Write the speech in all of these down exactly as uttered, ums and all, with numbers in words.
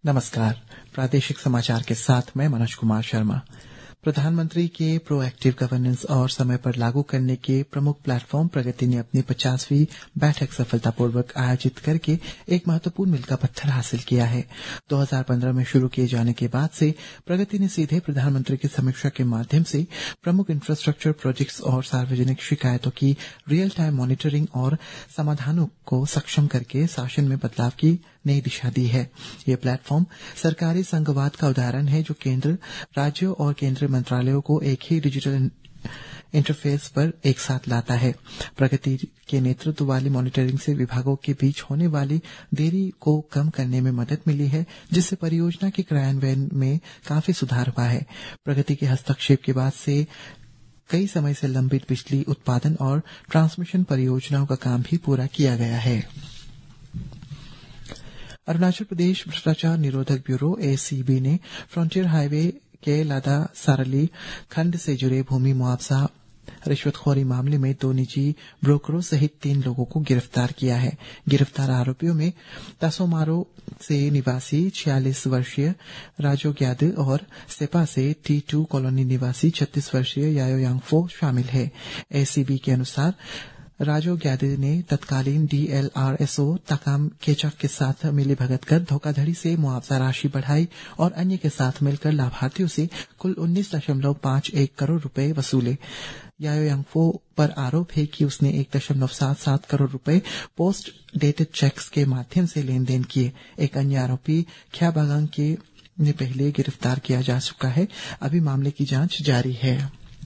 नमस्कार। प्रादेशिक समाचार के साथ मैं मनोज कुमार शर्मा। प्रधानमंत्री के प्रोएक्टिव गवर्नेंस और समय पर लागू करने के प्रमुख प्लेटफॉर्म प्रगति ने अपनी पचासवीं बैठक सफलतापूर्वक आयोजित करके एक महत्वपूर्ण मील का पत्थर हासिल किया है। दो हज़ार पंद्रह में शुरू किए जाने के बाद से प्रगति ने सीधे प्रधानमंत्री की समीक्षा के माध्यम से प्रमुख इंफ्रास्ट्रक्चर प्रोजेक्ट्स और सार्वजनिक शिकायतों की रियल टाइम मॉनिटरिंग और समाधानों को सक्षम करके शासन में बदलाव की नई दिशा दी है। ये प्लेटफॉर्म सरकारी संघवाद का उदाहरण है जो केंद्र, राज्यों और केंद्रीय मंत्रालयों को एक ही डिजिटल इंटरफेस पर एक साथ लाता है। प्रगति के नेतृत्व वाली मॉनिटरिंग से विभागों के बीच होने वाली देरी को कम करने में मदद मिली है, जिससे परियोजना के क्रियान्वयन में काफी सुधार हुआ है। प्रगति के हस्तक्षेप के बाद से कई समय से लंबित बिजली उत्पादन और ट्रांसमिशन परियोजनाओं का काम भी पूरा किया गया है। अरुणाचल प्रदेश भ्रष्टाचार निरोधक ब्यूरो ए सी बी ने फ्रंटियर हाईवे के लादा सारली खंड से जुड़े भूमि मुआवजा रिश्वतखोरी मामले में दो निजी ब्रोकरों सहित तीन लोगों को गिरफ्तार किया है। गिरफ्तार आरोपियों में तासोमारो से निवासी छियालीस वर्षीय राजो ग्याद और सेपा से टी टू कॉलोनी निवासी छत्तीस वर्षीय यायो यांगफो शामिल है। ए सी बी के अनुसार राजो ग्यादे ने तत्कालीन D L R S O Takam Kechak के साथ मिलीभगत कर धोखाधड़ी से मुआवजा राशि बढ़ाई और अन्य के साथ मिलकर लाभार्थियों से कुल उन्नीस दशमलव पांच एक करोड़ रुपए वसूले। यायो यांगफो पर आरोप है कि उसने एक दशमलव सात सात करोड़ रुपए पोस्ट डेटेड चेक्स के माध्यम से लेन देन किए। एक अन्य आरोपी ख्या बागांग के ने पहले गिरफ्तार किया जा चुका है। अभी मामले की जांच जारी है।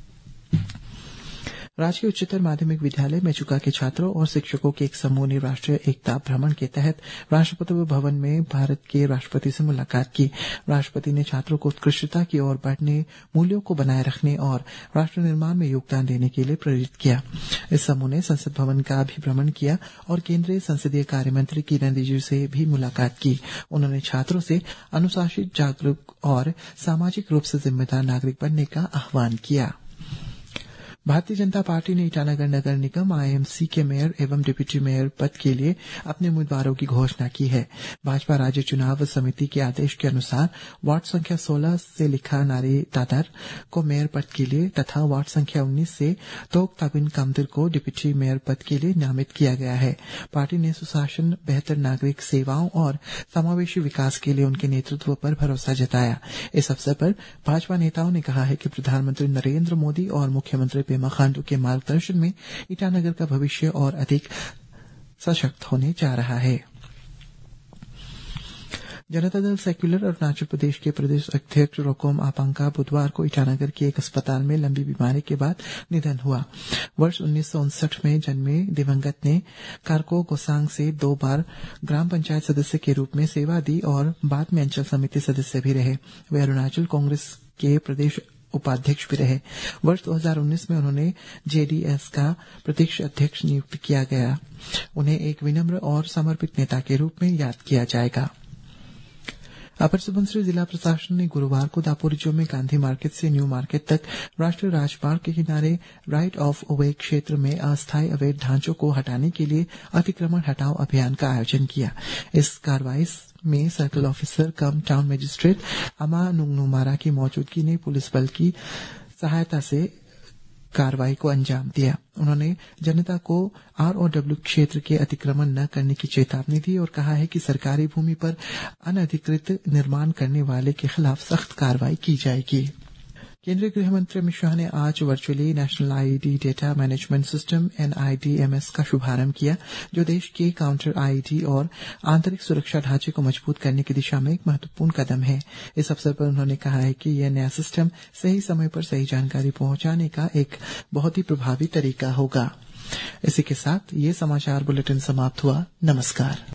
राजकीय उच्चतर माध्यमिक विद्यालय मेचुका के छात्रों और शिक्षकों के एक समूह ने राष्ट्रीय एकता भ्रमण के तहत राष्ट्रपति भवन में भारत के राष्ट्रपति से मुलाकात की। राष्ट्रपति ने छात्रों को उत्कृष्टता की ओर बढ़ने, मूल्यों को बनाए रखने और राष्ट्र निर्माण में योगदान देने के लिए प्रेरित किया। इस समूह ने संसद भवन का भी भ्रमण किया और केंद्रीय संसदीय कार्य मंत्री किरण रिजिजू से भी मुलाकात की। उन्होंने छात्रों से अनुशासित, जागरूक और सामाजिक रूप से जिम्मेदार नागरिक बनने का आह्वान किया। भारतीय जनता पार्टी ने ईटानगर नगर निगम आई एम सी के मेयर एवं डिप्टी मेयर पद के लिए अपने उम्मीदवारों की घोषणा की है। भाजपा राज्य चुनाव समिति के आदेश के अनुसार वार्ड संख्या सोलह से लिखा नारी तादर को मेयर पद के लिए तथा वार्ड संख्या उन्नीस से तोक ताबिन कामदिर को डिप्टी मेयर पद के लिए नामित किया गया है। पार्टी ने सुशासन, बेहतर नागरिक सेवाओं और समावेशी विकास के लिए उनके नेतृत्व पर भरोसा जताया। इस अवसर पर भाजपा नेताओं ने कहा है कि प्रधानमंत्री नरेंद्र मोदी और मुख्यमंत्री पेमा खांडू के मार्गदर्शन में ईटानगर का भविष्य और अधिक सशक्त होने जा रहा है। जनता दल सेक्युलर अरुणाचल प्रदेश के प्रदेश अध्यक्ष रोकोम आपांग का बुधवार को ईटानगर के एक अस्पताल में लंबी बीमारी के बाद निधन हुआ। वर्ष उन्नीस सौ उनसठ में जन्मे दिवंगत ने कारको गोसांग से दो बार ग्राम पंचायत सदस्य के रूप में सेवा दी और बाद में अंचल समिति सदस्य भी रहे। वे अरुणाचल कांग्रेस के प्रदेश उपाध्यक्ष भी रहे। वर्ष दो हज़ार उन्नीस में उन्होंने जे डी एस का प्रदेश अध्यक्ष नियुक्त किया गया। उन्हें एक विनम्र और समर्पित नेता के रूप में याद किया जाएगा। अपर सुबनसिरी जिला प्रशासन ने गुरुवार को दापोरिजो में गांधी मार्केट से न्यू मार्केट तक राष्ट्रीय राजमार्ग के किनारे राइट ऑफ वे क्षेत्र में अस्थायी अवैध ढांचों को हटाने के लिए अतिक्रमण हटाओ अभियान का आयोजन किया। इस कार्रवाई में circle officer cum town magistrate Ama Nungnumara की मौजूदगी ने पुलिस बल की सहायता से कार्रवाई को अंजाम दिया। उन्होंने जनता को आर ओ डब्ल्यू क्षेत्र के अतिक्रमण न करने की चेतावनी दी और कहा है कि सरकारी भूमि पर अनधिकृत निर्माण करने वाले के खिलाफ सख्त कार्रवाई की जाएगी। केंद्रीय गृह मंत्री अमित शाह ने आज virtually national IED data management system N I D M S का शुभारंभ किया, जो देश के काउंटर आईईडी और आंतरिक सुरक्षा ढांचे को मजबूत करने की दिशा में एक महत्वपूर्ण कदम है। इस अवसर पर उन्होंने कहा है कि यह नया सिस्टम सही समय पर सही जानकारी पहुंचाने का एक बहुत ही प्रभावी तरीका होगा। इसी के साथ ये समाचार बुलेटिन समाप्त हुआ। नमस्कार।